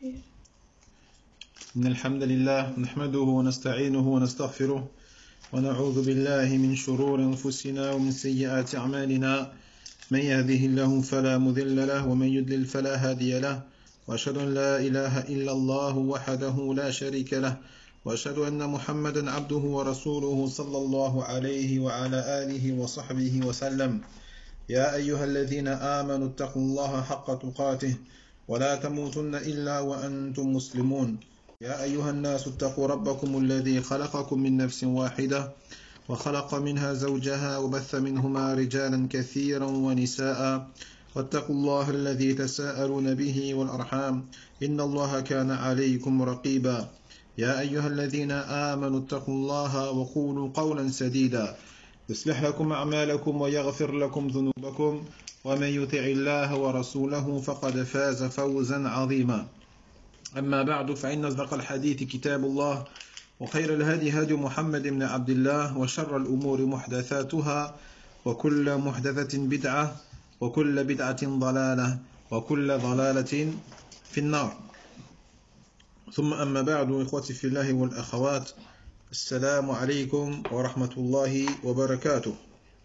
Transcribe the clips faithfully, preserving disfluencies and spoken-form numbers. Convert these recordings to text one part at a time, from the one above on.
إن الحمد لله نحمده ونستعينه ونستغفره ونعوذ بالله من شرور أنفسنا ومن سيئات أعمالنا من يهده الله فلا مضل له ومن يضلل فلا هادي له وأشهد أن لا إله إلا الله وحده لا شريك له وأشهد أن محمدا عبده ورسوله صلى الله عليه وعلى آله وصحبه وسلم يا أيها الذين آمنوا اتقوا الله حق تقاته ولا تموتن إلا وأنتم مسلمون يا أيها الناس اتقوا ربكم الذي خلقكم من نفس واحدة وخلق منها زوجها وبث منهما رجالا كثيرا ونساء واتقوا الله الذي تساءلون به والأرحام إن الله كان عليكم رقيبا يا أيها الذين آمنوا اتقوا الله وقولوا قولا سديدا يصلح لكم أعمالكم ويغفر لكم ذنوبكم ومن يطع الله ورسوله فقد فاز فوزا عظيما أما بعد فإن أصدق الحديث كتاب الله وخير الهدي هدي محمد بن عبد الله وشر الأمور محدثاتها وكل محدثة بدعة وكل بدعة ضلالة وكل ضلالة في النار ثم أما بعد إخوتي في الله والأخوات السلام عليكم ورحمة الله وبركاته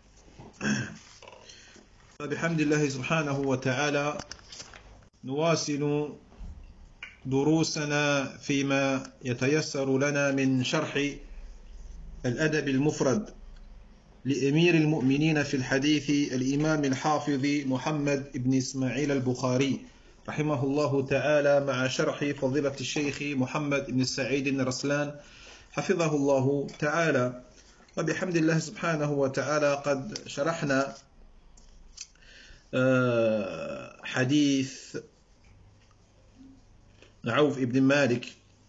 فبحمد الله سبحانه وتعالى نواصل دروسنا فيما يتيسر لنا من شرح الأدب المفرد لأمير المؤمنين في الحديث الإمام الحافظ محمد بن إسماعيل البخاري رحمه الله تعالى مع شرح فضيلة الشيخ محمد بن سعيد الرسلان حفظه الله تعالى. وبحمد الله سبحانه وتعالى قد شرحنا حديث عوف بن مالك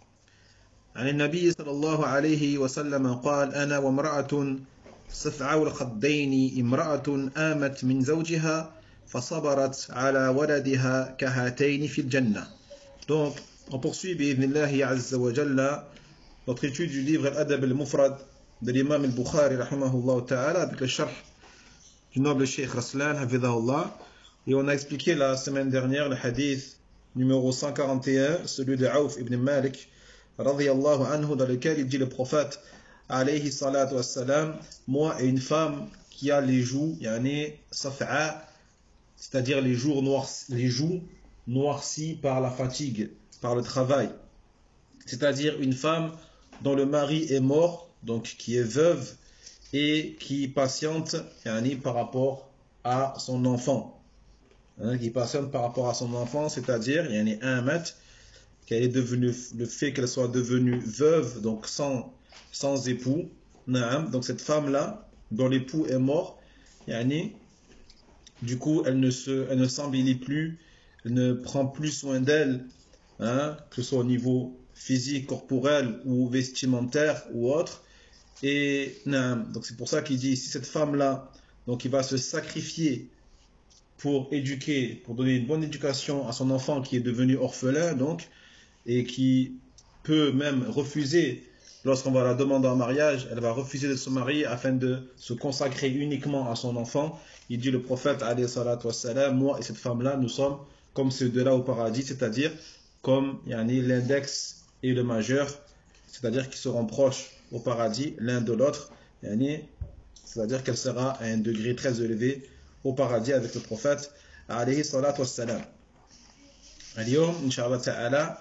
عن النبي صلى الله عليه وسلم قال أنا وامرأة صفعاء الخدين امرأة آمت من زوجها فصبرت على ولدها كهاتين في الجنة. Donc on poursuit bi'idhnillahi azza wa jalla notre étude du livre Al-Adab al-Mufrad de l'imam al-Bukhari rahimahullah ta'ala avec le sharh du noble Cheikh Raslan hafidhahullah. Et on a expliqué la semaine dernière le hadith numéro cent quarante et un, celui de Auf ibn Malik radiyallahu anhu, dans lequel il dit le prophète alayhi salatu wassalam, moi et une femme qui a les joues yani saf'a, c'est-à-dire les joues noircies, les joues noircies par la fatigue, par le travail, c'est-à-dire une femme dont le mari est mort, donc qui est veuve et qui patiente yani, par rapport à son enfant. Hein, qui patiente par rapport à son enfant, c'est-à-dire il y en a un mètre qu'elle est devenue, le fait qu'elle soit devenue veuve, donc sans, sans époux, donc cette femme-là, dont l'époux est mort, yani, du coup elle ne se, elle ne s'embellit plus, elle ne prend plus soin d'elle, hein, que ce soit au niveau physique, corporel ou vestimentaire ou autre, et donc c'est pour ça qu'il dit ici cette femme-là, donc il va se sacrifier pour éduquer, pour donner une bonne éducation à son enfant qui est devenu orphelin, donc, et qui peut même refuser, lorsqu'on va la demander en mariage, elle va refuser de se marier afin de se consacrer uniquement à son enfant. Il dit le prophète, alayhi salatu wassalam, moi et cette femme-là, nous sommes comme ces deux-là au paradis, c'est-à-dire comme yani, l'index et le majeur, c'est-à-dire qu'ils seront proches au paradis l'un de l'autre, yani, c'est-à-dire qu'elle sera à un degré très élevé au paradis avec le prophète alayhi salatu wassalam. اليوم إن شاء الله تعالى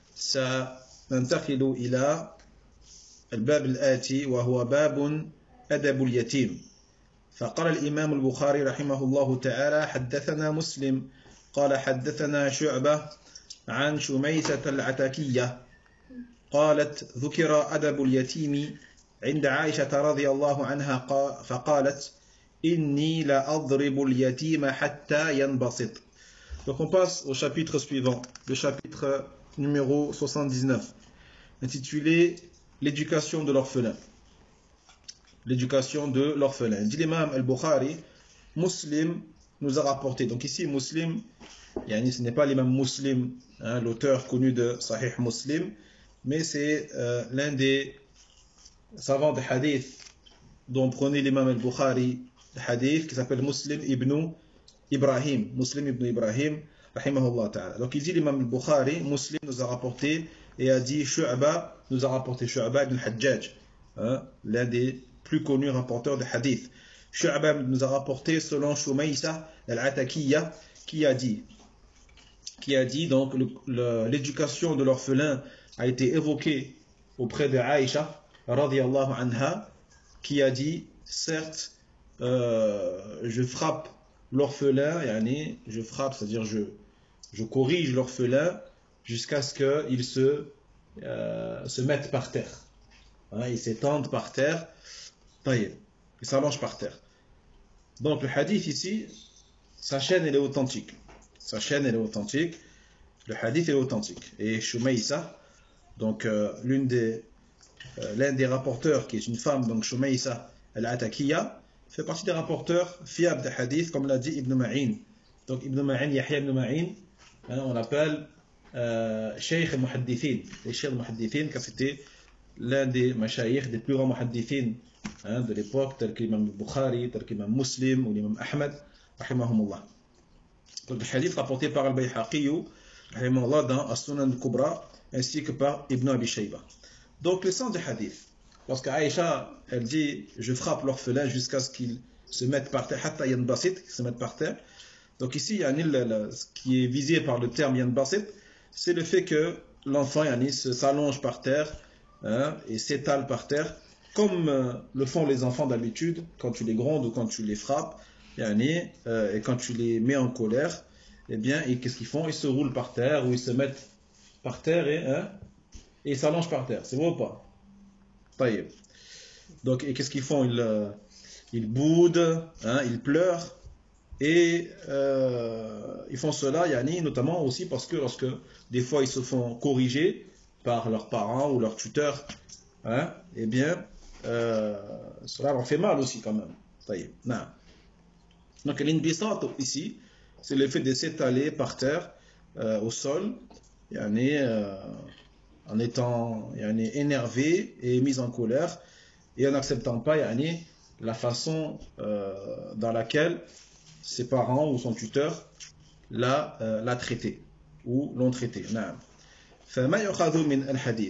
سننتقل إلى الباب الآتي وهو باب أدب اليتيم. فقال الإمام البخاري رحمه الله تعالى حدثنا مسلم قال حدثنا شعبة عن شميسة العتكية قالت ذكر أدب اليتيم عند عائشة رضي الله عنها فقالت إني لأضرب اليتيم حتى ينبسط. Donc on passe au chapitre suivant, le chapitre numéro soixante-dix-neuf, intitulé l'éducation de l'orphelin. L'éducation de l'orphelin. Dit l'imam al-Bukhari, Muslim nous a rapporté. Donc ici Muslim, yani ce n'est pas l'imam Muslim, hein, l'auteur connu de Sahih Muslim, mais c'est euh, l'un des savants de hadith dont prenait l'imam al-Bukhari le hadith, qui s'appelle Muslim ibn Ibrahim. Muslim ibn Ibrahim, rahimahullah ta'ala. Donc il dit l'imam al-Bukhari, Muslim nous a rapporté et a dit Shu'ba nous a rapporté Shu'ba ibn Hajjaj, hein, l'un des plus connus rapporteurs de hadith. Shu'ba nous a rapporté selon Shumaysa al-Atakiyya qui a dit qui a dit donc l'éducation de l'orphelin a été évoquée auprès de Aïcha radiyallahu anha qui a dit certes euh, je frappe l'orphelin, yani, je frappe, c'est-à-dire je, je corrige l'orphelin jusqu'à ce qu'il se, euh, se mette par terre. Hein, il s'étende par terre, il s'allonge par terre. Donc le hadith ici, sa chaîne elle est authentique. Sa chaîne elle est authentique. Le hadith est authentique. Et Shumaysa, donc euh, l'une des, euh, l'un des rapporteurs qui est une femme, donc Shumaysa al-Atakiyya, fait partie des rapporteurs fiables de hadith, comme l'a dit Ibn Ma'in. Donc Ibn Ma'in, Yahya ibn Ma'in, hein, on l'appelle euh, Sheikh al-Muhaddithin. Les Sheikh al-Muhaddithin, car c'était l'un des mashayikh, des plus grands muhaddithin hein, de l'époque, tel qu'imam Bukhari, tel qu'imam Muslim ou l'imam Ahmad, rahimahumullah. Donc le hadith rapporté par al-Bayhaqi, rahimahullah, dans As-Sunan al-Kubra, ainsi que par Ibn Abi Shayba. Donc le sens du hadith. Lorsque Aïcha, elle dit, je frappe l'orphelin jusqu'à ce qu'il se mette par terre, hatta yanbasit, qu'il se mette par terre. Donc ici, yani, le, le, ce qui est visé par le terme yanbasit, c'est le fait que l'enfant yani, s'allonge par terre hein, et s'étale par terre, comme euh, le font les enfants d'habitude, quand tu les grondes ou quand tu les frappes, yani, euh, et quand tu les mets en colère, eh bien, et qu'est-ce qu'ils font? Ils se roulent par terre ou ils se mettent par terre et, hein, et ils s'allongent par terre. C'est vrai ou pas? Donc, et qu'est-ce qu'ils font? Ils, euh, ils boudent, hein, ils pleurent, et euh, ils font cela, yani, notamment aussi parce que lorsque des fois ils se font corriger par leurs parents ou leurs tuteurs, hein, eh bien, euh, cela leur fait mal aussi quand même. Donc, l'inbisat ici, c'est le fait de s'étaler par terre, euh, au sol, yani, euh, en étant yani, énervé et mis en colère et en n'acceptant pas yani, la façon euh, dans laquelle ses parents ou son tuteur l'a, euh, l'a traité ou l'ont traité. نعم. فما يؤخذ من الحديث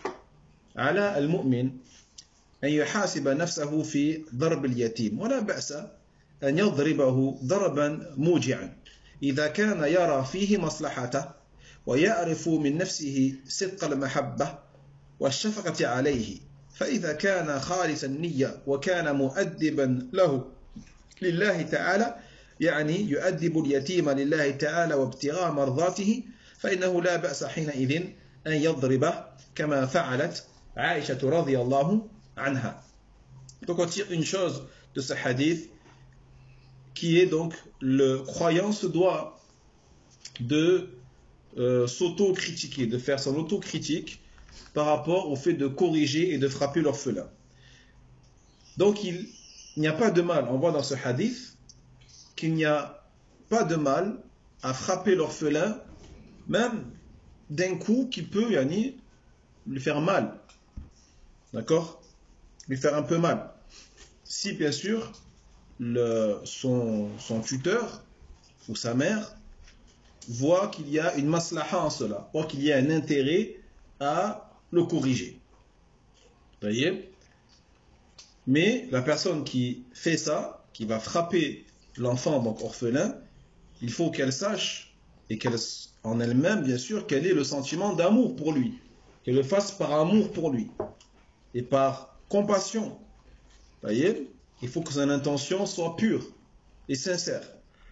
على المؤمن أن يحاسب نفسه في ضرب اليتيم ولا بأس أن يضربه ضربا موجعا إذا كان يرى فيه مصلحته ويعرف من نفسه صدق المحبة والشفقة عليه فإذا كان خالص النية وكان مؤدبا له لله تعالى يعني يؤدب اليتيم لله تعالى وابتغاء مرضاته فإنه لا بأس حينئذ أن يضربه كما فعلت عائشة رضي الله عنها. Donc on tire une chose de ce hadith qui est donc le croyant se doit de Euh, s'auto-critiquer, de faire son auto-critique par rapport au fait de corriger et de frapper l'orphelin. Donc il n'y a pas de mal, on voit dans ce hadith qu'il n'y a pas de mal à frapper l'orphelin, même d'un coup qui peut yani, lui faire mal. D'accord? Lui faire un peu mal. Si bien sûr le, son, son tuteur ou sa mère voit qu'il y a une maslaha en cela, voit qu'il y a un intérêt à le corriger. Vous voyez? Mais la personne qui fait ça, qui va frapper l'enfant, donc orphelin, il faut qu'elle sache, et qu'elle en elle-même, bien sûr, quel est le sentiment d'amour pour lui. Qu'elle le fasse par amour pour lui, et par compassion. Vous voyez? Il faut que son intention soit pure et sincère.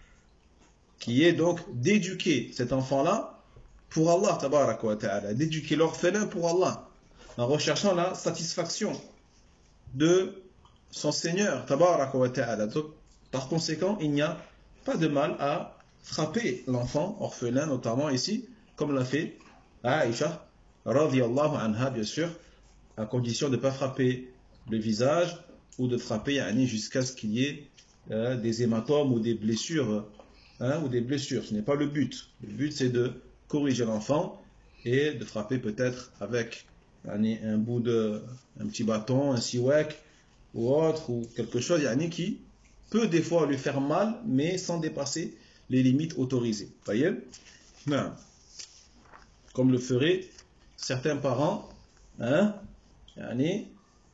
Qui est donc d'éduquer cet enfant-là pour Allah, tabaraka wa ta'ala, d'éduquer l'orphelin pour Allah, en recherchant la satisfaction de son Seigneur, tabaraka wa ta'ala. Donc, par conséquent, il n'y a pas de mal à frapper l'enfant orphelin, notamment ici, comme l'a fait Aïcha, radiyallahu anha, bien sûr, à condition de ne pas frapper le visage ou de frapper yani, jusqu'à ce qu'il y ait euh, des hématomes ou des blessures. Hein, ou des blessures, ce n'est pas le but. Le but c'est de corriger l'enfant et de frapper peut-être avec yani, un bout de, un petit bâton, un siwak ou autre, ou quelque chose yani, qui peut des fois lui faire mal, mais sans dépasser les limites autorisées. Vous voyez? Non. Comme le feraient certains parents, hein, yani,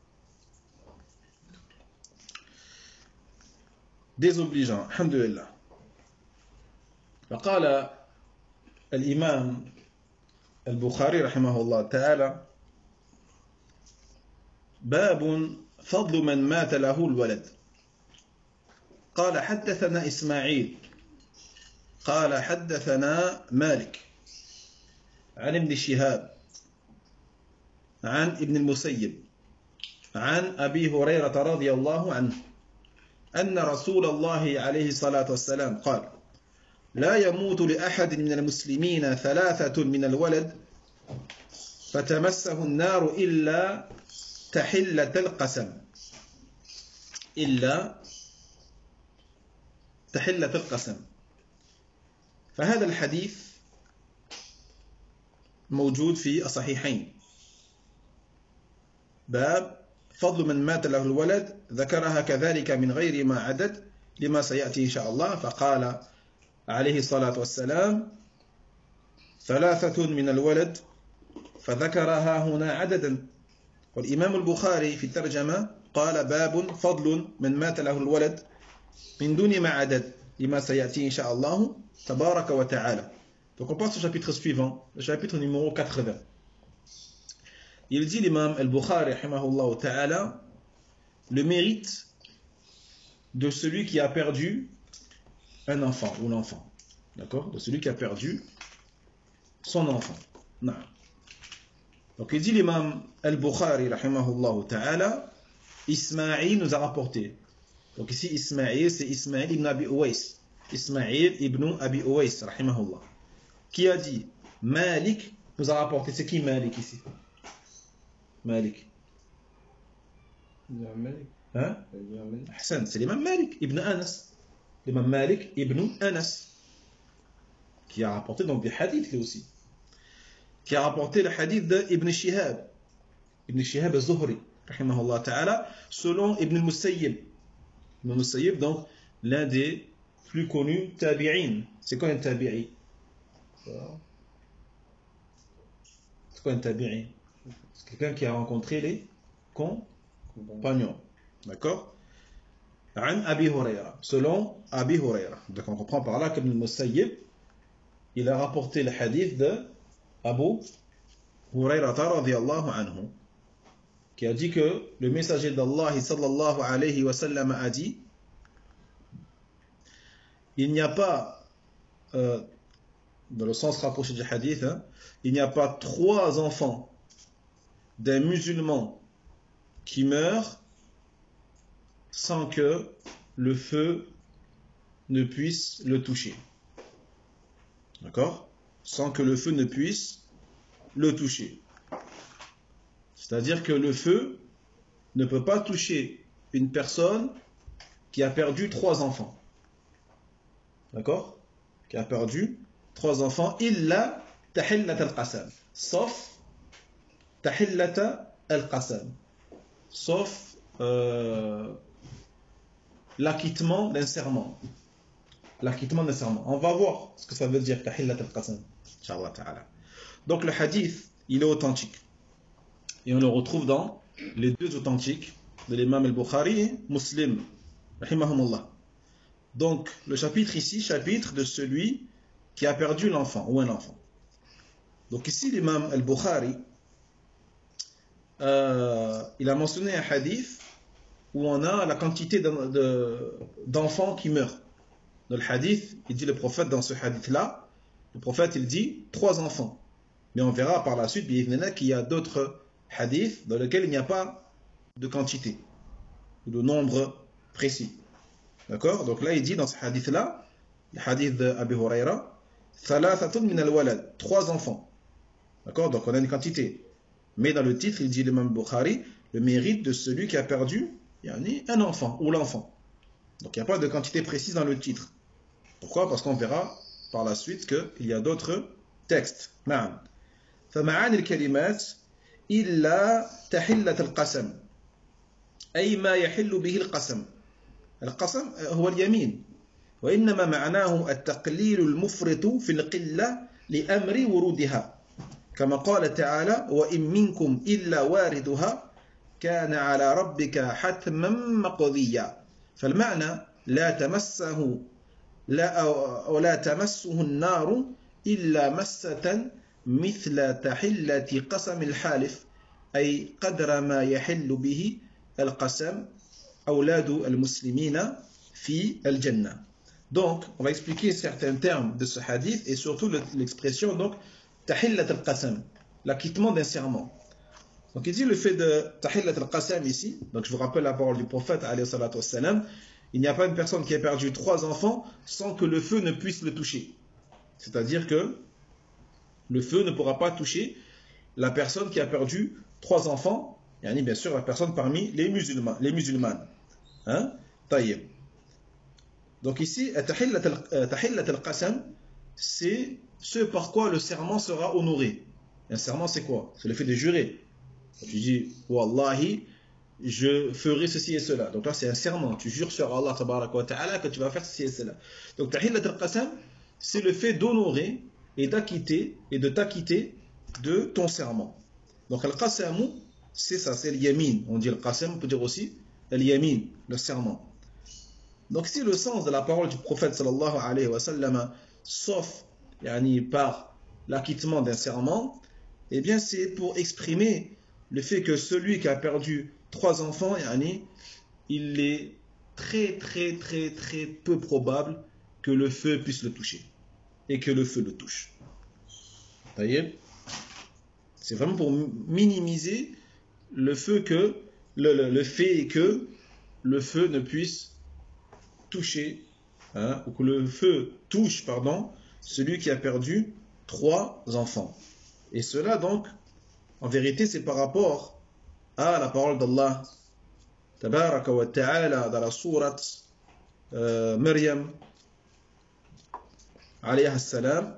désobligeants. Alhamdulillah. فقال الإمام البخاري رحمه الله تعالى باب فضل من مات له الولد. قال حدثنا إسماعيل قال حدثنا مالك عن ابن شهاب عن ابن المسيب عن أبي هريرة رضي الله عنه أن رسول الله عليه الصلاة والسلام قال لا يموت لأحد من المسلمين ثلاثة من الولد فتمسه النار إلا تحلة القسم إلا تحلة القسم. فهذا الحديث موجود في الصحيحين. باب فضل من مات له الولد ذكرها كذلك من غير ما عدد لما سيأتي إن شاء الله. فقال عليه الصلاة والسلام ثلاثة من الولد فذكرها هنا عددا. والإمام البخاري في الترجمة قال باب فضل من مات له الولد من دون ما عدد لما سيأتي إن شاء الله تبارك وتعالى. Donc on passe au chapitre suivant, le chapitre numéro quatre-vingts. Il dit l'imam al-Bukhari rahimahullah ta'ala le mérite de celui qui a perdu un enfant ou l'enfant. D'accord? De celui qui a perdu son enfant. Non. Donc il dit l'imam al-Bukhari rahimahullah ta'ala Ismaïl nous a rapporté. Donc ici Ismaïl c'est Ismaïl ibn Abi Uwais. Ismaïl ibn Abi Uwais rahimahullah. Qui a dit Malik nous a rapporté. C'est qui Malik ici? Malik. Hein? Hassan, c'est l'imam Malik ibn Anas. L'imam Malik ibn Anas. Qui a rapporté donc des hadiths lui aussi. Qui a rapporté le hadith de Ibn Shihab. Ibn Shihab al-Zuhri, rahimahullah ta'ala, selon Ibn al-Musayyib. Ibn al-Musayyib, donc l'un des plus connus tabi'in. C'est quoi un tabi'i? C'est quoi un tabi'i? C'est quelqu'un qui a rencontré les compagnons. D'accord? An Abi Hurayra, selon Abi Hurayra. Donc on comprend par là qu'Ibn al-Musayyib, il a rapporté le hadith de Abu Hurayra radiyallahu anhu, qui a dit que le messager d'Allah sallallahu alayhi wa sallam a dit il n'y a pas euh, dans le sens rapproché du hadith, hein, il n'y a pas trois enfants d'un musulman qui meurent sans que le feu ne puisse le toucher. D'accord? Sans que le feu ne puisse le toucher. C'est-à-dire que le feu ne peut pas toucher une personne qui a perdu trois enfants. D'accord? Qui a perdu trois enfants, illa tahillat al-qasam. Sauf tahillat al-qasam. Sauf euh, l'acquittement d'un serment. L'acquittement d'un serment. On va voir ce que ça veut dire tahillat al-qasam. Inch'Allah ta'ala. Donc le hadith, il est authentique. Et on le retrouve dans les deux authentiques de l'imam al-Bukhari et Muslim. Rahimahumullah. Donc le chapitre ici, chapitre de celui qui a perdu l'enfant ou un enfant. Donc ici l'imam al-Bukhari, euh, il a mentionné un hadith où on a la quantité d'enfants qui meurent. Dans le hadith, il dit le prophète dans ce hadith-là, le prophète il dit trois enfants. Mais on verra par la suite qu'il y a d'autres hadiths dans lesquels il n'y a pas de quantité ou de nombre précis. D'accord? Donc là il dit dans ce hadith-là, le hadith d'Abi Hurayra, thalathatun min al-walad, trois enfants. D'accord? Donc on a une quantité. Mais dans le titre, il dit l'imam Bukhari, le mérite de celui qui a perdu yani, un enfant ou l'enfant. Donc il n'y a pas de quantité précise dans le titre. Pourquoi? Parce qu'on verra par la suite qu'il y a d'autres textes. نعم. فمعاني الكلمات إلا تحلة القسم أي ما يحل به القسم. القسم هو اليمين. وإنما معناه التقليل المفرط في القلة لأمر ورودها كما قال تعالى وإن منكم إلا واردها كان على ربك حتما مقضيا فالمعنى لا تمسه لا ولا تمسه النار إلا مسة مثل تحلة قسم الحالف أي قدر ما يحل به القسم أولاد المسلمين في الجنة. Donc, on va expliquer certains termes de ce hadith et surtout l'expression donc tahillat al-qasam, l'acquittement d'un serment. Donc il dit le fait de tahillat al-qasam ici, donc je vous rappelle la parole du prophète alayhi salatu wassalam, il n'y a pas une personne qui a perdu trois enfants sans que le feu ne puisse le toucher. C'est-à-dire que le feu ne pourra pas toucher la personne qui a perdu trois enfants, et bien sûr la personne parmi les musulmans, les musulmanes. Hein? Taïeb. Donc ici, tahillat al-qasam, c'est ce par quoi le serment sera honoré. Un serment, c'est quoi? C'est le fait de jurer. Donc, tu dis, Wallahi, je ferai ceci et cela. Donc là, c'est un serment. Tu jures sur Allah tabaraka wa ta'ala que tu vas faire ceci et cela. Donc tahillat al-qasam, c'est le fait d'honorer et d'acquitter et de t'acquitter de ton serment. Donc al-qasamu, c'est ça, c'est al-yamin. On dit al-qasam, on peut dire aussi al-yamin, le serment. Donc si le sens de la parole du prophète sallallahu alayhi wa sallam, sauf yani, par l'acquittement d'un serment, eh bien c'est pour exprimer le fait que celui qui a perdu trois enfants, yani, il est très très très très peu probable que le feu puisse le toucher et que le feu le touche. C'est vraiment pour minimiser le feu que le, le, le fait que le feu ne puisse toucher, hein, ou que le feu touche, pardon, celui qui a perdu trois enfants. Et cela donc, en vérité, c'est par rapport à la parole d'Allah, tabaraka wa ta'ala, dans la sourate euh, Maryam, alayha salam,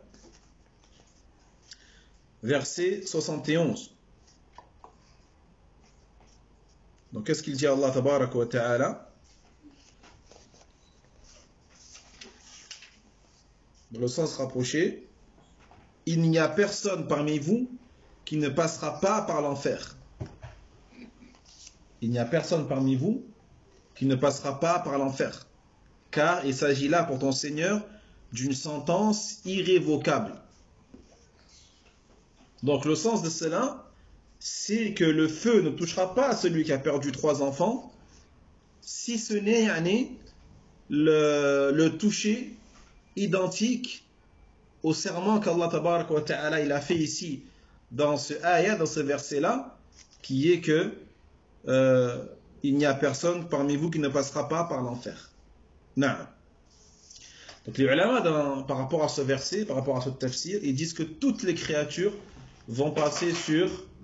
verset soixante et onze. Donc, qu'est-ce qu'il dit Allah, tabaraka wa ta'ala? Dans le sens rapproché, il n'y a personne parmi vous qui ne passera pas par l'enfer. Il n'y a personne parmi vous qui ne passera pas par l'enfer. Car il s'agit là pour ton Seigneur d'une sentence irrévocable. Donc le sens de cela, c'est que le feu ne touchera pas à celui qui a perdu trois enfants, si ce n'est le, le toucher identique au serment qu'Allah tabaraka wa ta'ala il a fait ici dans ce ayat, dans ce verset là, qui est que euh, il n'y a personne parmi vous qui ne passera pas par l'enfer. Non. Donc les ulama dans, par rapport à ce verset, par rapport à ce tafsir, ils disent que toutes les créatures vont passer sur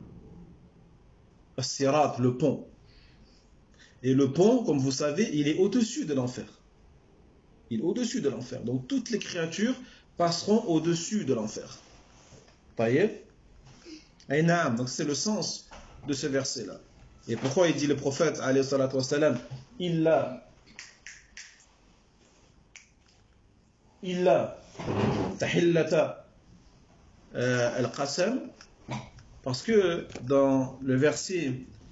as-sirat, le pont. Et le pont, comme vous savez, il est au-dessus de l'enfer. Il est au-dessus de l'enfer. Donc toutes les créatures passeront au-dessus de l'enfer. Taïeb. Aïnaam. Donc c'est le sens de ce verset-là. Et pourquoi il dit le prophète, alayhi salatu wassalam, illa, illa, tahillata euh, al-qasam, parce que dans le verset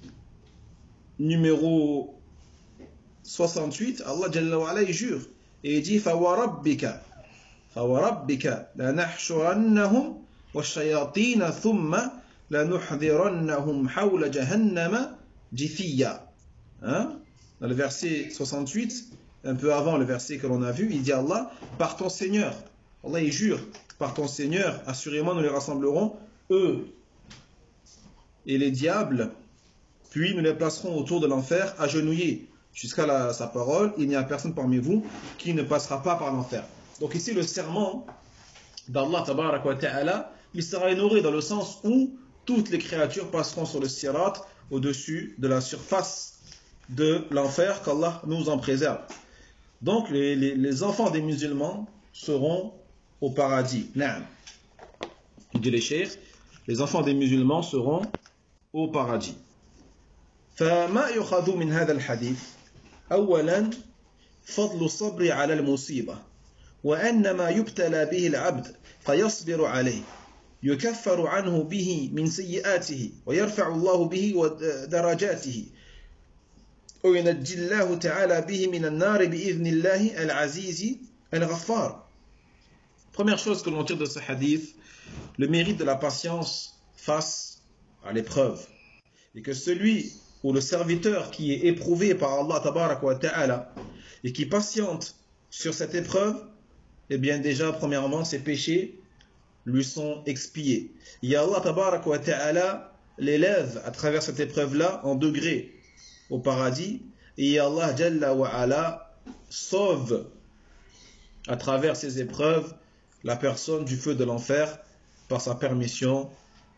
numéro soixante-huit, Allah Jalla wa ala, il jure. Et il dit فَوَرَبِّكَ فَوَرَبِّكَ لَنَحْشُرَنَّهُمْ وَالشَّيَاطِينَ ثُمَّ لَنُحْضِرَنَّهُمْ حَوْلَ جَهَنَّمَ جِثِيًّا. Hein? Dans le verset soixante-huit, un peu avant le verset que l'on a vu, il dit Allah, par ton Seigneur, Allah il jure, par ton Seigneur, assurément nous les rassemblerons, eux et les diables, puis nous les placerons autour de l'enfer, agenouillés. Jusqu'à la, sa parole, il n'y a personne parmi vous qui ne passera pas par l'enfer. Donc ici, le serment d'Allah tabaraka wa ta'ala, il sera honoré dans le sens où toutes les créatures passeront sur le sirat au-dessus de la surface de l'enfer, qu'Allah nous en préserve. Donc les, les, les enfants des musulmans seront au paradis. Naam. Il dit les cheikhs, les enfants des musulmans seront au paradis. فما يؤخذ من هذا الحديث أولا فضل الصبر على المصيبة وأن ما يبتلى به العبد فيصبر عليه يكفر عنه به من سيئاته ويرفع الله به درجاته وينجي الله تعالى به من النار بإذن الله العزيز الغفار. Première chose que l'on tire de ce hadith, le mérite de la patience face à l'épreuve. Et que celui ou le serviteur qui est éprouvé par Allah tabarak wa ta'ala et qui patiente sur cette épreuve, eh bien déjà premièrement ses péchés lui sont expiés. Et Allah tabarak wa ta'ala l'élève à travers cette épreuve-là en degrés au paradis, et Allah jalla wa ala sauve à travers ces épreuves la personne du feu de l'enfer par sa permission,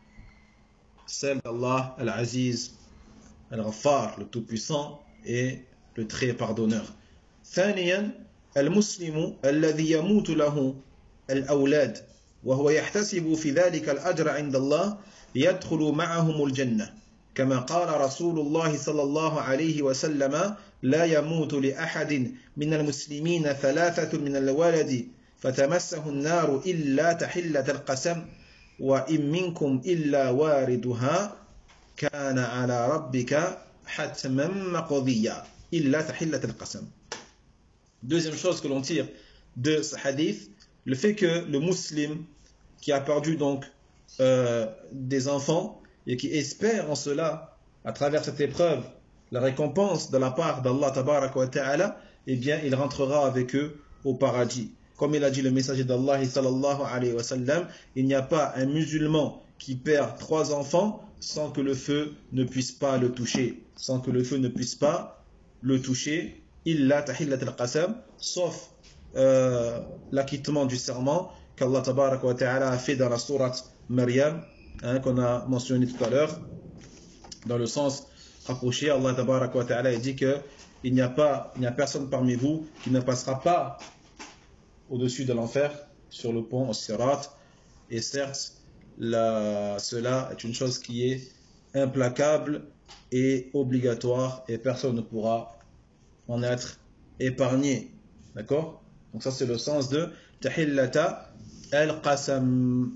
celle d'Allah al-Aziz al-Ghaffar, le tout-puissant et le très pardonneur. ثانيا المسلم الذي يموت له الأولاد وهو يحتسب في ذلك الأجر عند الله يدخل معهم الجنة كما قال رسول الله صلى الله عليه وسلم لا يموت لأحد من المسلمين ثلاثة من الولد فتمسه النار إلا تحلة القسم وإن منكم إلا واردها كان على ربك حتما مقضيا إلا تحلة القسم. Deuxième chose que l'on tire de ce hadith, le fait que le musulman qui a perdu donc euh, des enfants et qui espère en cela, à travers cette épreuve, la récompense de la part d'Allah tabarak wa ta'ala, eh bien il rentrera avec eux au paradis. Comme il a dit le messager d'Allah sallallahu alayhi wa sallam, il n'y a pas un musulman qui perd trois enfants sans que le feu ne puisse pas le toucher, sans que le feu ne puisse pas le toucher, illa tahillat al-qasam, sauf euh, l'acquittement du serment qu'Allah tabarak wa ta'ala a fait dans la sourate Maryam, hein, qu'on a mentionné tout à l'heure, dans le sens rapproché. Allah tabarak wa ta'ala dit que il n'y a pas, il n'y a personne parmi vous qui ne passera pas au-dessus de l'enfer sur le pont au Sirat. Et certes, la, cela est une chose qui est implacable et obligatoire et personne ne pourra en être épargné. D'accord? Donc ça c'est le sens de tahillata al-qasam.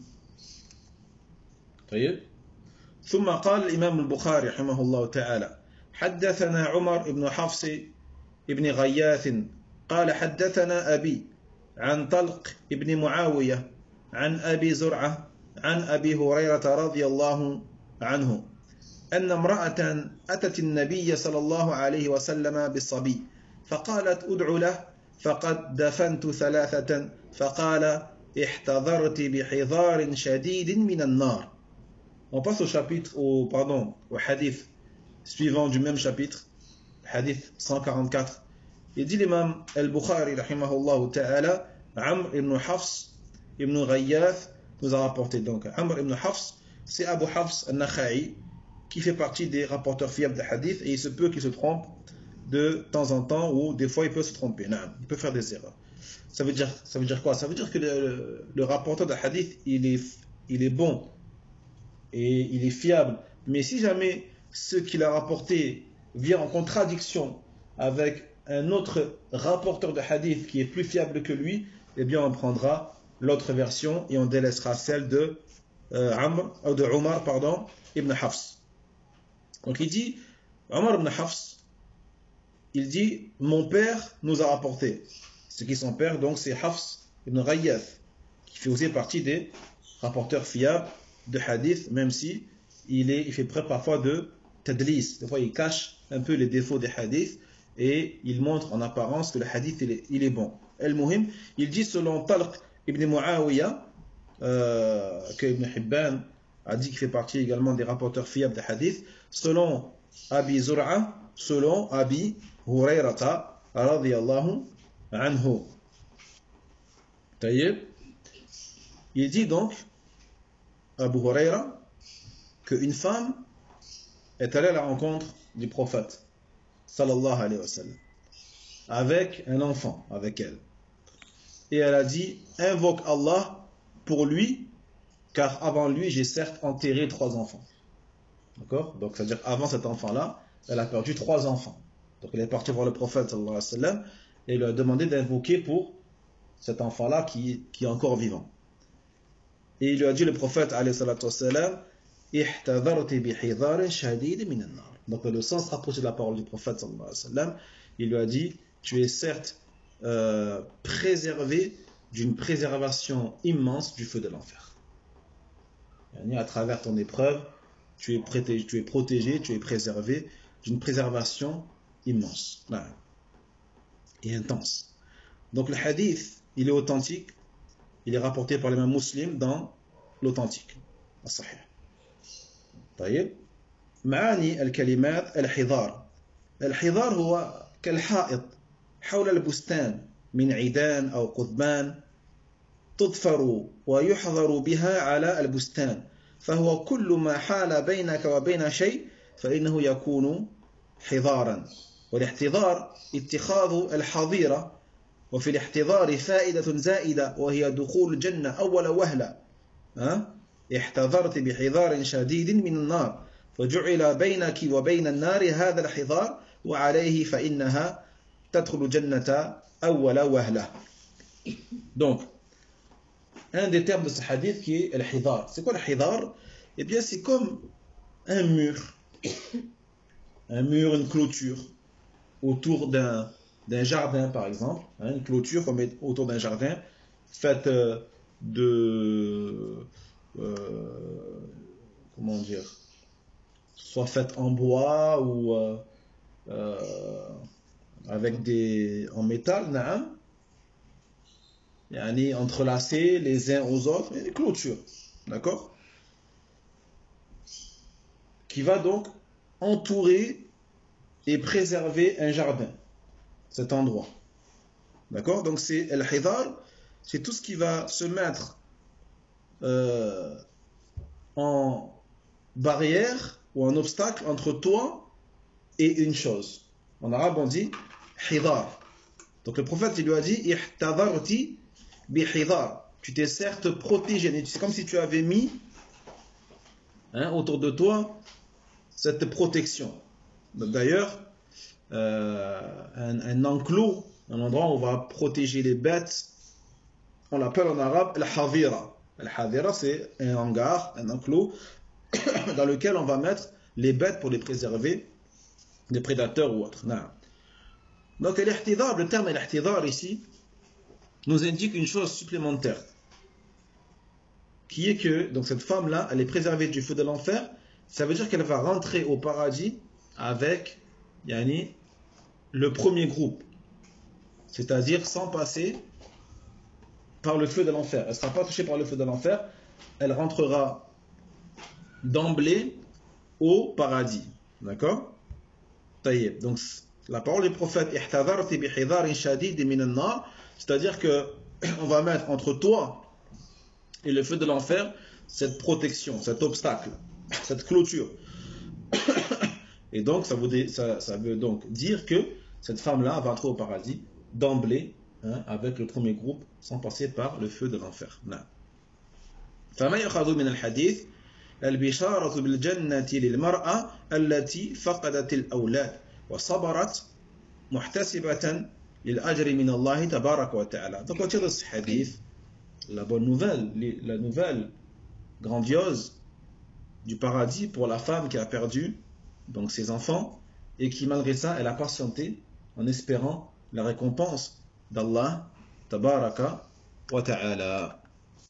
طيب. ثم قال الإمام البخاري رحمه الله تعالى حدثنا عمر بن حفص بن غياث قال حدثنا أبي عن طلق بن معاوية عن أبي زرعة عن أبي هريرة رضي الله عنه أن امرأة أتت النبي صلى الله عليه وسلم بالصبي فقالت أدع له فقد دفنت ثلاثة فقال احتضرت بحضار شديد من النار. On passe au chapitre, au, pardon, au hadith suivant du même chapitre, hadith cent quarante-quatre. Il dit l'imam al-Bukhari, rahimahullah ta'ala, Amr ibn Hafs ibn Ghayath nous a rapporté. Donc, Amr ibn Hafs, c'est Abu Hafs al-Nakha'i, qui fait partie des rapporteurs fiables de hadith, et il se peut qu'il se trompe de temps en temps, ou des fois il peut se tromper. Non, il peut faire des erreurs. Ça veut dire, ça veut dire quoi? Ça veut dire que le, le rapporteur de hadith, il est, il est bon. Et il est fiable. Mais si jamais ce qu'il a rapporté vient en contradiction avec un autre rapporteur de hadith qui est plus fiable que lui, eh bien on prendra l'autre version et on délaissera celle de, euh, Amr, ou de Omar pardon, ibn Hafs. Donc il dit, Omar ibn Hafs, il dit, mon père nous a rapporté. Ce qui est son père, donc c'est Hafs ibn Ghayath, qui fait aussi partie des rapporteurs fiables de hadith, même si il, est, il fait preuve parfois de tadlis. Des fois, il cache un peu les défauts des hadiths et il montre en apparence que le hadith, il est, il est bon. Al-Muhim, il dit selon Talq ibn Muawiyah, euh, que Ibn Hibban a dit qu'il fait partie également des rapporteurs fiables de hadith, selon Abi Zur'a, selon Abi Hurayrata, radiyallahu anhu. Taïeb. Il dit donc, Abu Huraira, qu'une femme est allée à la rencontre du prophète sallallahu alayhi wa sallam avec un enfant avec elle, et elle a dit invoque Allah pour lui car avant lui j'ai certes enterré trois enfants. D'accord? Donc c'est à dire avant cet enfant là elle a perdu trois enfants. Donc elle est partie voir le prophète sallallahu alayhi wa sallam, et lui a demandé d'invoquer pour cet enfant-là qui, qui est encore vivant. Et il lui a dit, le prophète, alayhi salatu wassalam, ihtadharti bihidharin shadid min an-nar. Donc le sens rapproché de la parole du prophète, sallallahu alayhi wa sallam, il lui a dit, tu es certes euh, préservé d'une préservation immense du feu de l'enfer. À travers ton épreuve, tu es, protégé, tu es protégé, tu es préservé d'une préservation immense et intense. Donc le hadith, il est authentique, il est rapporté par l'imam Muslim dans l'authentique, الصحيح. طيب معاني الكلمات الحضار. الحضار هو كالحائط حول البستان من عيدان أو قضبان تضفر ويحضر بها على البستان، فهو كل ما حال بينك وبين شيء فإنه يكون حضارا. والاحتضار اتخاذ الحظيرة، وفي الاحتضار فائدة زائدة وهي دخول الجنة أول وهلة. احتضرت بحضار شديد من النار فجعل بينك وبين النار هذا الحضار وعليه فإنها تدخل الجنة أول وهلة. Donc, un des termes de ce hadith qui est le hidar. C'est quoi le hidar? Eh bien, c'est comme un mur, un mur, une clôture autour d'un d'un jardin, par exemple, hein, une clôture qu'on met autour d'un jardin, faite de, euh, comment dire, soit faite en bois ou euh, euh, avec des en métal, na'am, yani entrelacés les uns aux autres, une clôture, d'accord, qui va donc entourer et préserver un jardin, cet endroit. D'accord? Donc c'est al-hidar, c'est tout ce qui va se mettre euh, en barrière ou en obstacle entre toi et une chose. En arabe on dit hidar. Donc le prophète il lui a dit ihtadarti bi hidar. Tu t'es certes protégé. C'est comme si tu avais mis hein, autour de toi cette protection. D'ailleurs, euh, un, un enclos, un endroit où on va protéger les bêtes, on l'appelle en arabe al-hadira. Al-hadira, c'est un hangar, un enclos dans lequel on va mettre les bêtes pour les préserver des prédateurs ou autres. Non. Donc l'ihtidar, le terme l'ihtidar ici nous indique une chose supplémentaire, qui est que donc cette femme-là, elle est préservée du feu de l'enfer. Ça veut dire qu'elle va rentrer au paradis avec yani, le premier groupe, c'est-à-dire sans passer par le feu de l'enfer. Elle ne sera pas touchée par le feu de l'enfer, elle rentrera d'emblée au paradis. D'accord? Taïeb. Donc la parole du prophète, c'est-à-dire que on va mettre entre toi et le feu de l'enfer cette protection, cet obstacle, cette clôture. Et donc ça veut, ça, ça veut donc dire que cette femme-là va entrer au paradis d'emblée, hein, avec le premier groupe, sans passer par le feu de l'enfer. فما يؤخذ من الحديث البشارة بالجنة للمرأة التي فقدت الأولاد وصبرت محتسبة للأجر من الله تبارك وتعالى. Donc on tire de ce hadith la bonne nouvelle, la nouvelle grandiose du paradis pour la femme qui a perdu donc ses enfants et qui malgré ça elle a patienté en espérant la récompense d'Allah tabaraka wa ta'ala.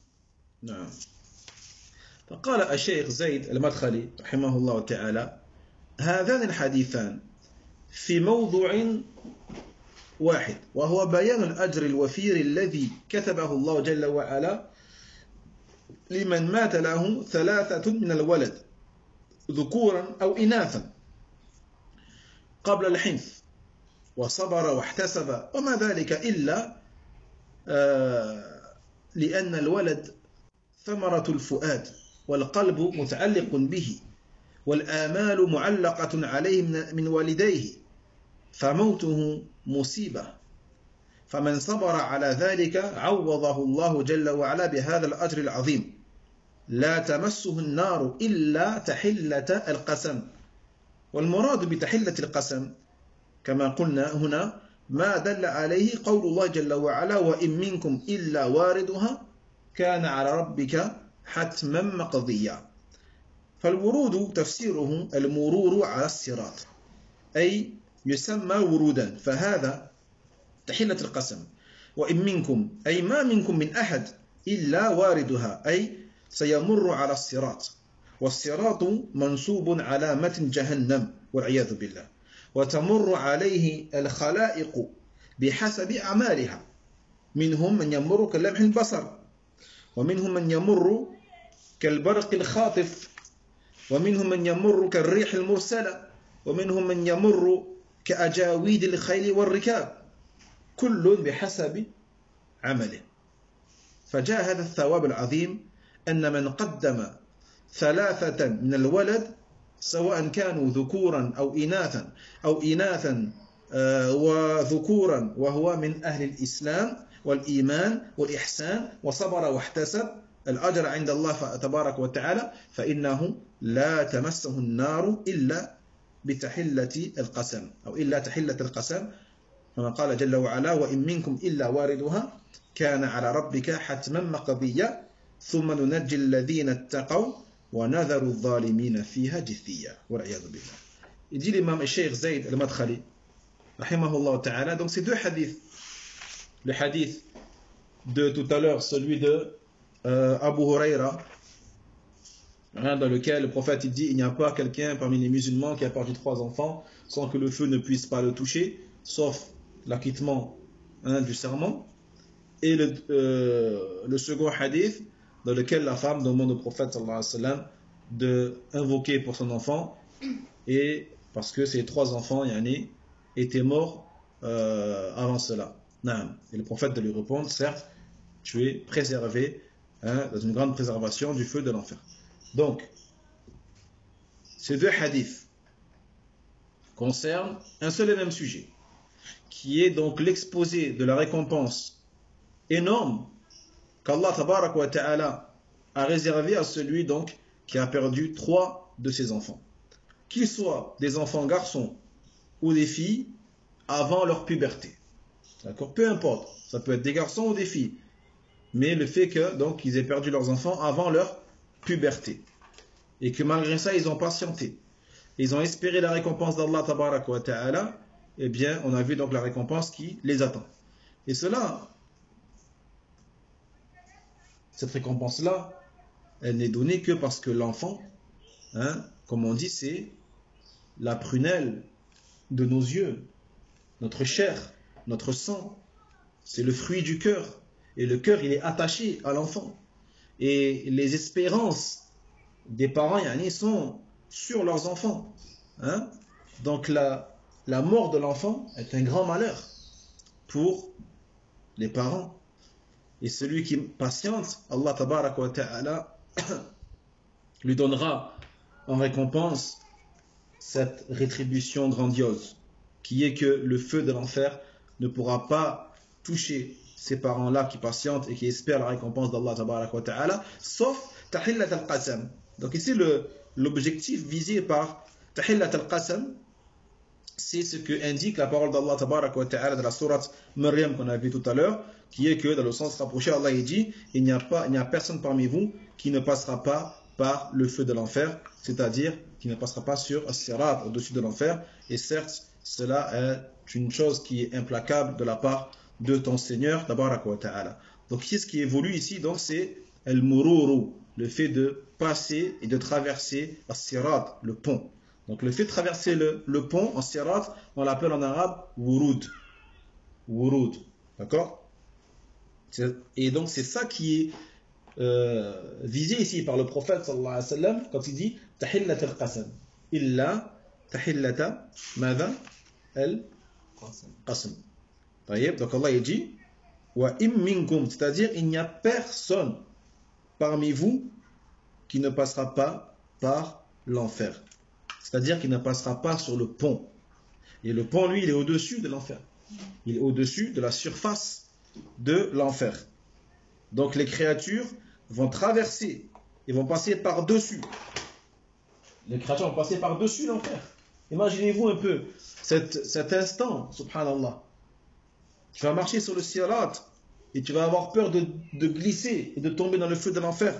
فقال الشيخ زيد المدخلي رحمه الله تعالى هذان الحديثان في موضوع واحد وهو بيان الأجر الوفير الذي كتبه الله جل وعلا لمن مات له ثلاثة من الولد ذكورا أو إناثا قبل الحنث وصبر واحتسب وما ذلك إلا لأن الولد ثمرة الفؤاد والقلب متعلق به والآمال معلقة عليه من والديه فموته مصيبة فمن صبر على ذلك عوضه الله جل وعلا بهذا الأجر العظيم لا تمسه النار إلا تحلة القسم والمراد بتحلة القسم كما قلنا هنا ما دل عليه قول الله جل وعلا وإن منكم إلا واردها كان على ربك حتما مقضيا. فالورود تفسيره المرور على الصراط، أي يسمى ورودا، فهذا تحلة القسم. وإن منكم أي ما منكم من أحد إلا واردها، أي سيمر على الصراط، والصراط منصوب على متن جهنم والعياذ بالله، وتمر عليه الخلائق بحسب أعمالها، منهم من يمر كلمح البصر، ومنهم من يمر كالبرق الخاطف، ومنهم من يمر كالريح المرسلة، ومنهم من يمر كأجاويد الخيل والركاب، كل بحسب عمله. فجاء هذا الثواب العظيم أن من قدم ثلاثة من الولد سواء كانوا ذكورا أو إناثا أو إناثا وذكورا وهو من أهل الإسلام والإيمان والإحسان وصبر واحتسب الأجر عند الله تبارك وتعالى، فإنه لا تمسه النار إلا بتحلة القسم أو إلا تحلة القسم، كما قال جل وعلا وإن منكم إلا واردها كان على ربك حتما مقضيا ثم ننجي الذين اتقوا ونذر الظالمين فيها جثيا والعياذ بالله. Il dit l'imam Cheikh Zayd al-Madkhali rahimahullah ta'ala, donc ces deux hadiths, le hadith de tout à l'heure, celui de euh, Abu Huraira, hein, dans lequel le prophète il dit il n'y a pas quelqu'un parmi les musulmans qui a perdu trois enfants sans que le feu ne puisse pas le toucher, sauf l'acquittement, hein, du serment. Et le, euh, le second hadith dans lequel la femme demande au prophète sallallahu alayhi wa sallam de invoquer pour son enfant, et parce que ses trois enfants yani, étaient morts euh, avant cela. Et le prophète de lui répondre, certes, tu es préservé, hein, dans une grande préservation du feu de l'enfer. Donc, ces deux hadiths concernent un seul et même sujet, qui est donc l'exposé de la récompense énorme qu'Allah tabarak wa ta'ala a réservé à celui donc qui a perdu trois de ses enfants, qu'ils soient des enfants garçons ou des filles avant leur puberté. D'accord ? Peu importe, ça peut être des garçons ou des filles, mais le fait que donc ils aient perdu leurs enfants avant leur puberté et que malgré ça ils ont patienté, ils ont espéré la récompense d'Allah tabarak wa ta'ala, eh bien on a vu donc la récompense qui les attend. Et cela, cette récompense-là, elle n'est donnée que parce que l'enfant, hein, comme on dit, c'est la prunelle de nos yeux, notre chair, notre sang, c'est le fruit du cœur. Et le cœur, il est attaché à l'enfant. Et les espérances des parents, yani, sont sur leurs enfants. Hein? Donc la, la mort de l'enfant est un grand malheur pour les parents. Et celui qui patiente, Allah tabarak wa ta'ala lui donnera en récompense cette rétribution grandiose, qui est que le feu de l'enfer ne pourra pas toucher ces parents-là qui patientent et qui espèrent la récompense d'Allah tabarak wa ta'ala, sauf tahillat al-qasam. Donc ici, le, l'objectif visé par tahillat al-qasam, c'est ce que indique la parole d'Allah tabarak wa ta'ala de la sourate Maryam qu'on a vu tout à l'heure, qui est que dans le sens rapproché, Allah il dit il n'y a pas, il n'y a personne parmi vous qui ne passera pas par le feu de l'enfer, c'est-à-dire qui ne passera pas sur as-sirat, au-dessus de l'enfer. Et certes, cela est une chose qui est implacable de la part de ton Seigneur tabarak wa ta'ala. Donc ce qui évolue ici, donc c'est al-mururu, le fait de passer et de traverser as-sirat, le pont. Donc le fait de traverser le, le pont en sirat, on l'appelle en arabe wurud. Wurud. D'accord ? Et donc c'est ça qui est euh, visé ici par le prophète sallallahu alayhi wa sallam quand il dit tahillat al-qasam. Illa tahillata madha al-qasam. Donc Allah il dit wa im minkum, c'est-à-dire il n'y a personne parmi vous qui ne passera pas par l'enfer. C'est-à-dire qu'il ne passera pas sur le pont. Et le pont, lui, il est au-dessus de l'enfer. Il est au-dessus de la surface de l'enfer. Donc les créatures vont traverser et vont passer par-dessus. Les créatures vont passer par-dessus l'enfer. Imaginez-vous un peu cet, cet instant, subhanallah, Tu vas marcher sur le sirat et tu vas avoir peur de, de glisser et de tomber dans le feu de l'enfer.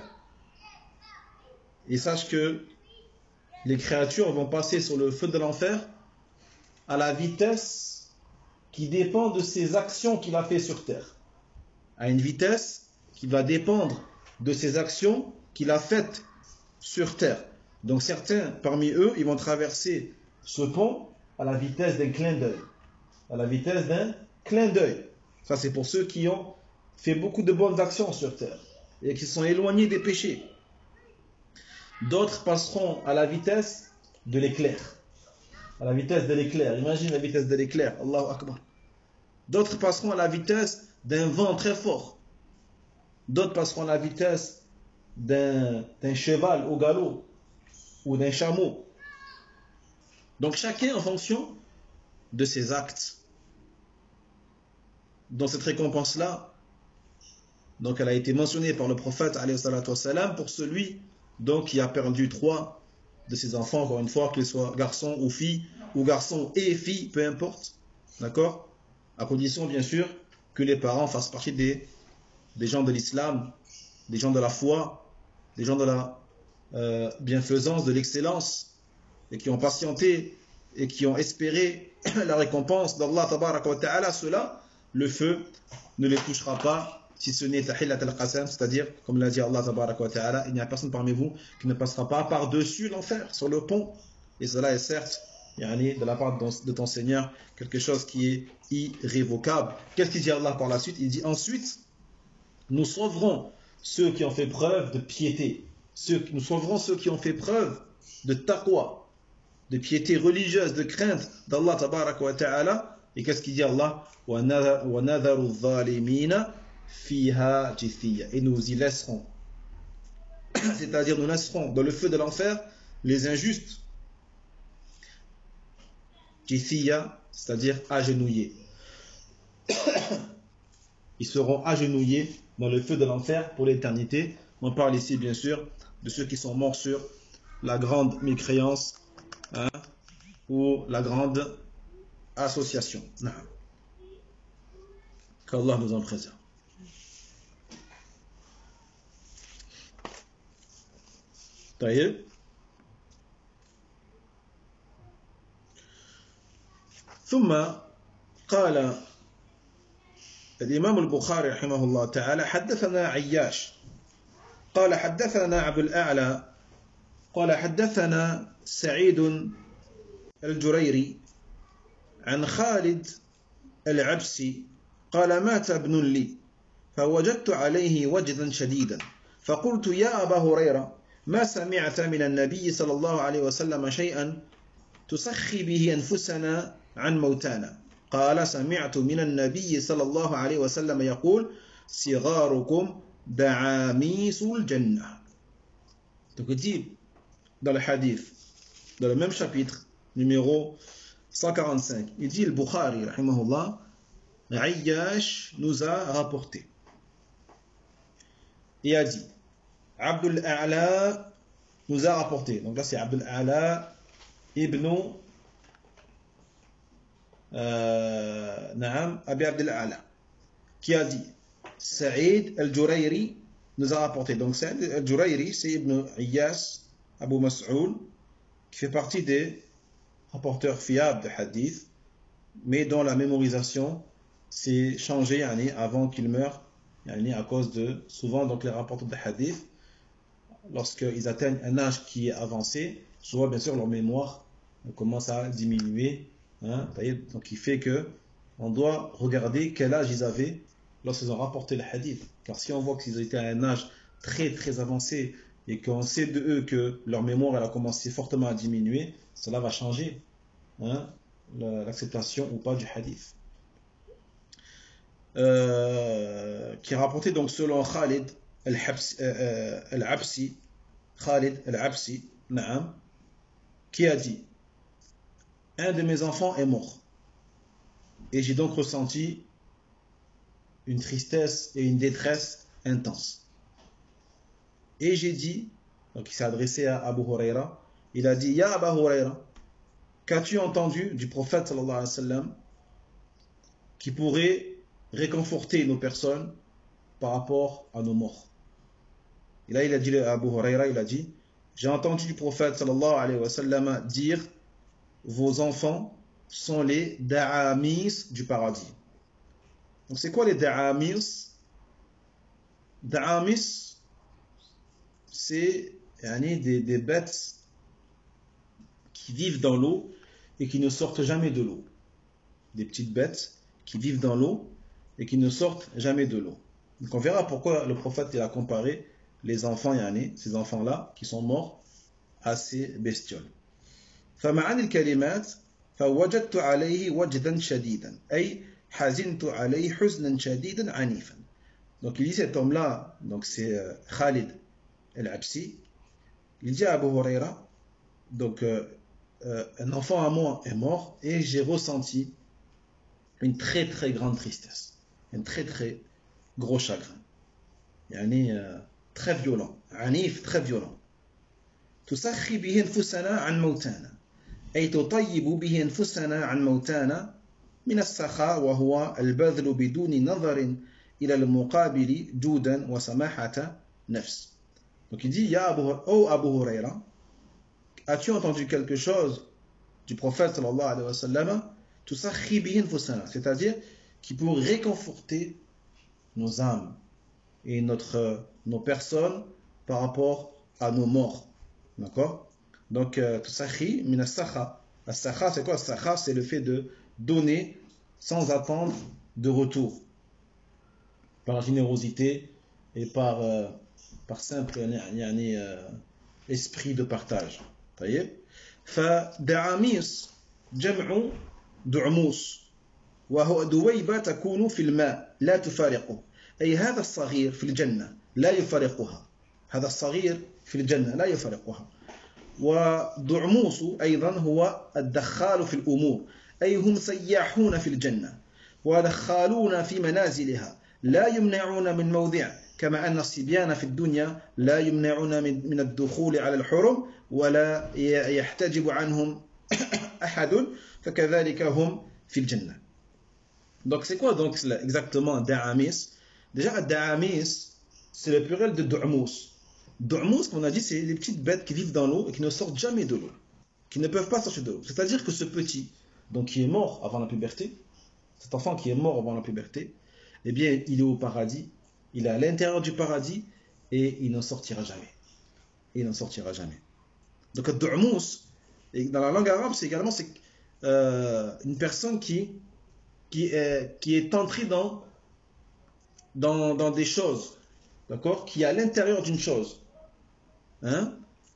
Et sache que les créatures vont passer sur le feu de l'enfer à la vitesse qui dépend de ses actions qu'il a fait sur terre. À une vitesse qui va dépendre de ses actions qu'il a faites sur terre. Donc certains parmi eux, ils vont traverser ce pont à la vitesse d'un clin d'œil. À la vitesse d'un clin d'œil. Ça, c'est pour ceux qui ont fait beaucoup de bonnes actions sur terre et qui sont éloignés des péchés. D'autres passeront à la vitesse de l'éclair. À la vitesse de l'éclair. Imagine la vitesse de l'éclair. Allahu Akbar. D'autres passeront à la vitesse d'un vent très fort. D'autres passeront à la vitesse d'un, d'un cheval au galop ou d'un chameau. Donc chacun en fonction de ses actes. Dans cette récompense-là, donc elle a été mentionnée par le prophète alayhi salatu wassalam, pour celui donc qui a perdu trois de ses enfants, encore une fois, qu'ils soient garçons ou filles, ou garçons et filles, peu importe, d'accord, à condition bien sûr que les parents fassent partie des, des gens de l'islam, des gens de la foi, des gens de la euh, bienfaisance, de l'excellence, et qui ont patienté et qui ont espéré la récompense d'Allah tabaraka wa ta'ala. Cela, le feu ne les touchera pas, si ce n'est tahillat al-qasam, c'est-à-dire, comme l'a dit Allah tabaraka wa ta'ala, il n'y a personne parmi vous qui ne passera pas par-dessus l'enfer, sur le pont. Et cela est certes, yani, de la part de ton Seigneur, quelque chose qui est irrévocable. Qu'est-ce qu'il dit Allah par la suite? Il dit ensuite, nous sauverons ceux qui ont fait preuve de piété. Ceux, nous sauverons ceux qui ont fait preuve de taqwa, de piété religieuse, de crainte d'Allah tabaraka wa ta'ala. Et qu'est-ce qu'il dit Allah? Et nous y laisserons, c'est-à-dire nous laisserons dans le feu de l'enfer les injustes, jithiya, c'est-à-dire agenouillés. Ils seront agenouillés dans le feu de l'enfer pour l'éternité. On parle ici bien sûr de ceux qui sont morts sur la grande mécréance, hein, ou la grande association. Qu'Allah nous en préserve. طيب ثم قال الإمام البخاري رحمه الله تعالى حدثنا عياش قال حدثنا عبد الأعلى قال حدثنا سعيد الجريري عن خالد العبسي قال مات ابن لي فوجدت عليه وجدا شديدا فقلت يا أبا هريرة ما سمعت من النبي صلى الله عليه وسلم شيئا تسخي به أنفسنا عن موتانا قال سمعت من النبي صلى الله عليه وسلم يقول صغاركم دعاميس الجنة. Donc il dit dans le hadith, dans le même chapitre, numéro cent quarante-cinq, il dit le Bukhari, rahimahullah, Ayyash nous a rapporté et a dit Abdul A'la nous a rapporté. Donc là c'est Abdul A'la ibn euh, Naam Abi Abdul A'la qui a dit Saïd al-Jurayri nous a rapporté. Donc Saïd al-Jurayri c'est Ibn Iyas Abu Mas'oul qui fait partie des rapporteurs fiables de hadith, mais dont la mémorisation s'est changée yani, avant qu'il meure, yani, à cause de souvent donc les rapporteurs de hadith, lorsqu'ils atteignent un âge qui est avancé, souvent bien sûr leur mémoire commence à diminuer, hein, donc il fait que on doit regarder quel âge ils avaient lorsqu'ils ont rapporté le hadith, car si on voit qu'ils étaient à un âge très très avancé et qu'on sait de eux que leur mémoire elle a commencé fortement à diminuer, cela va changer, hein, l'acceptation ou pas du hadith. Euh, qui est rapporté donc selon Khalid al-Absi, Khalid al-Absi, Naam, qui a dit un de mes enfants est mort et j'ai donc ressenti une tristesse et une détresse intense. Et j'ai dit, donc il s'est adressé à Abu Huraira, il a dit Ya Abu Huraira, qu'as-tu entendu du prophète sallallahu alayhi wa sallam qui pourrait réconforter nos personnes par rapport à nos morts. Et là, il a dit à Abu Huraira, il a dit, j'ai entendu le prophète sallallahu alayhi wa sallam dire, vos enfants sont les da'amis du paradis. Donc c'est quoi les da'amis? Da'amis, c'est yani, des, des bêtes qui vivent dans l'eau et qui ne sortent jamais de l'eau. Des petites bêtes qui vivent dans l'eau et qui ne sortent jamais de l'eau. Donc on verra pourquoi le prophète il a comparé les enfants, yani, ces enfants-là qui sont morts, à ces bestioles. فمعاني الكلمات فوجدت عليه وجدا شديدا أي حزنت عليه حزنا شديدا عنيفا. Donc il dit cet homme-là, donc c'est euh, Khalid el-Absi, il dit à Abu Huraira, donc euh, euh, un enfant à moi est mort et j'ai ressenti une très très grande tristesse, un très très gros chagrin, yani euh, très violent, anif, très violent. تسخي به أنفسنا عن موتانا أي تطيب به أنفسنا عن موتانا من السخاء وهو البذل بدون نظر إلى المقابل جودا وسماحة نفس. Donc il dit, Ya Abu, oh Abu Huraira, as-tu entendu quelque chose du prophète sallallahu alayhi wa sallam, تسخي به أنفسنا, c'est-à-dire qui pour réconforter nos âmes et notre, nos personnes par rapport à nos morts. D'accord? Donc, tusakhi min as-sakha. As-sakha, c'est quoi? As-sakha, c'est le fait de donner sans attendre de retour. Par générosité et par, euh, par simple yani, euh, esprit de partage. طيب? فدعاميس جمع دعموس وهو دويبة تكون في الماء لا تفارقه أي هذا الصغير في الجنة لا يفارقها هذا الصغير في الجنة لا يفارقها. ودعموس أيضا هو الدخال في الأمور أي هم سياحون في الجنة ودخالون في منازلها لا يمنعون من موضع كما أن الصبيان في الدنيا لا يمنعون من الدخول على الحرم ولا يحتجب عنهم أحد فكذلك هم في الجنة. Donc c'est quoi donc exactement da'amis? Déjà da'amis c'est le pluriel de du'mous. Du'mous, comme on a dit, c'est les petites bêtes qui vivent dans l'eau et qui ne sortent jamais de l'eau, qui ne peuvent pas sortir de l'eau. C'est-à-dire que ce petit, donc qui est mort avant la puberté, cet enfant qui est mort avant la puberté, eh bien, il est au paradis, il est à l'intérieur du paradis et il n'en sortira jamais. Et il n'en sortira jamais. Donc, du'mous, dans la langue arabe, c'est également c'est, euh, une personne qui, qui, est, qui est entrée dans, dans, dans des choses, d'accord, qui est à l'intérieur d'une chose. Hein?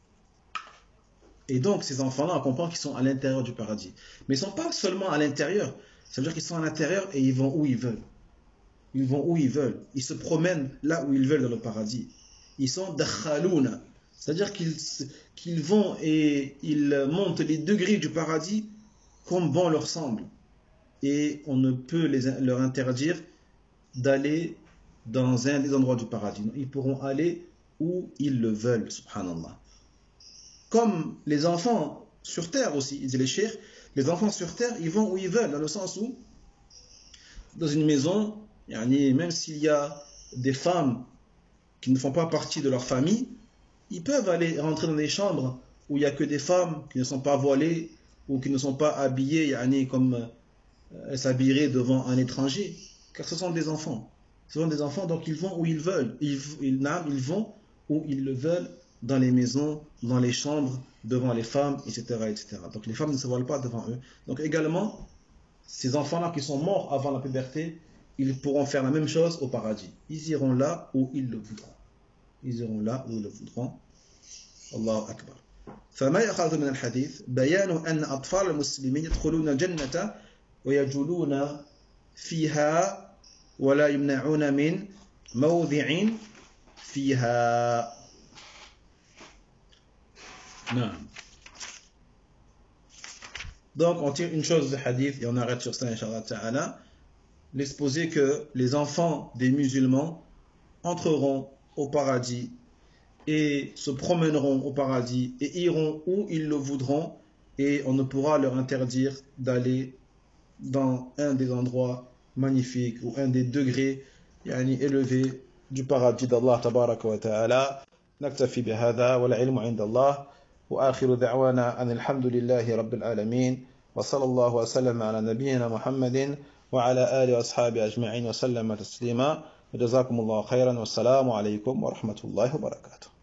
Et donc ces enfants-là, on comprend qu'ils sont à l'intérieur du paradis. Mais ils ne sont pas seulement à l'intérieur. Ça veut dire qu'ils sont à l'intérieur et ils vont où ils veulent. Ils vont où ils veulent. Ils se promènent là où ils veulent dans le paradis. Ils sont dakhalouna. C'est-à-dire qu'ils, qu'ils vont et ils montent les degrés du paradis comme bon leur semble. Et on ne peut les, leur interdire d'aller dans un des endroits du paradis. Ils pourront aller où ils le veulent, subhanallah. Comme les enfants sur terre aussi, ils disent les cheikhs, les enfants sur terre, ils vont où ils veulent, dans le sens où, dans une maison, yani, même s'il y a des femmes qui ne font pas partie de leur famille, ils peuvent aller rentrer dans des chambres où il n'y a que des femmes qui ne sont pas voilées ou qui ne sont pas habillées yani, comme euh, elles s'habilleraient devant un étranger, car ce sont des enfants. Ce sont des enfants, donc ils vont où ils veulent. Ils, ils, ils vont où ils le veulent, dans les maisons, dans les chambres, devant les femmes, et cetera, et cetera. Donc les femmes ne se voilent pas devant eux. Donc également, ces enfants-là qui sont morts avant la puberté, ils pourront faire la même chose au paradis. Ils iront là où ils le voudront. Ils iront là où ils le voudront. Allahu Akbar. فما يأخذ من الحديث بيان أن أطفال المسلمين يدخلون الجنة ويجولون فيها ولا يمنعون من موضع فيها. Non. Donc on tire une chose du hadith et on arrête sur ça inshallah ta'ala. L'exposer que les enfants des musulmans entreront au paradis et se promèneront au paradis et iront où ils le voudront et on ne pourra leur interdire d'aller dans un des endroits magnifiques ou un des degrés يعني élevés du paradis d'Allah tabaraka wa ta'ala. نكتفي بهذا والعلم عند الله وآخر دعوانا أن الحمد لله رب العالمين وصلى الله وسلم على نبينا محمد وعلى آله وأصحابه أجمعين وسلم تسليما وجزاكم الله خيرا والسلام عليكم ورحمة الله وبركاته.